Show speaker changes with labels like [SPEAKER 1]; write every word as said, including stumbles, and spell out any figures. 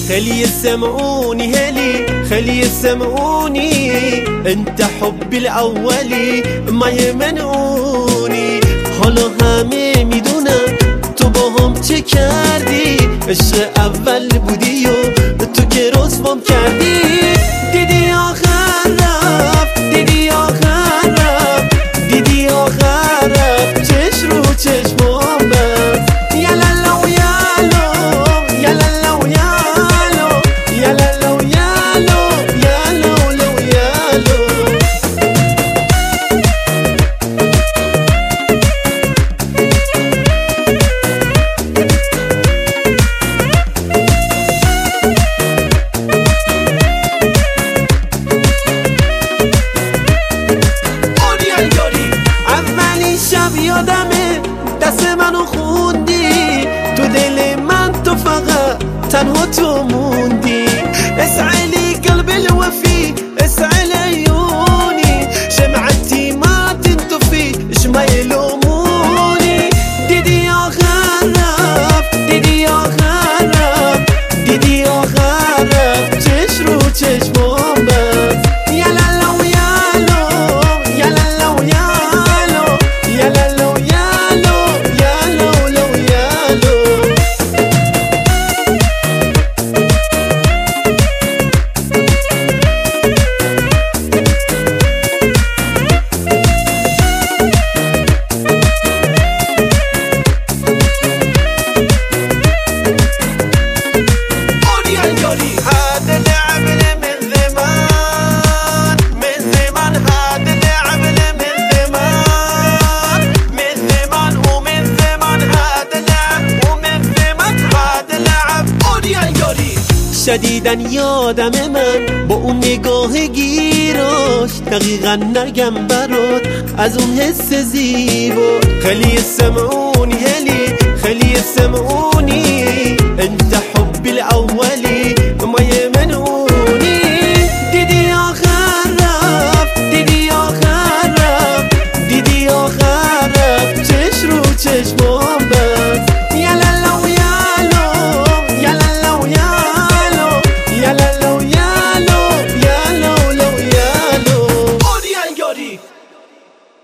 [SPEAKER 1] خلي يسمعوني هلي خلي يسمعوني انت حبي الاولي ما يمنعوني. حالا همه میدونم تو با هم چه کردی، عشق اول بودی و تو که رسوام کردی. دیدی آخر رفت دیدی آخر رفت دیدی آخر رفت چش رو چشمام بست. یلالو یالو یلالو یالو یلالو یالو یلالو یالو. یادمه دست منو خوندی تو دل من، تو فقط تنها تو موندی. اسعلي قلب الوفي اسعل عيوني شمعتي ما تنطفي اش ما يلوموني. دیدی آخر رفت دیدی آخر رفت دیدی آخر رفت چش رو چشمام بست. یلالو یالو یلالو یالو یلالو یالو یالو یالو. شدیدن یادم من با اون نگاه گیراش، دقیقا نگم برات از اون حس زیبا. خلي يسمعوني هلي خلي يسمعوني انت حبي الاولي ما يمنعوني. دیدی آخر رفت دیدی آخر رفت دیدی آخر رفت چش رو چشم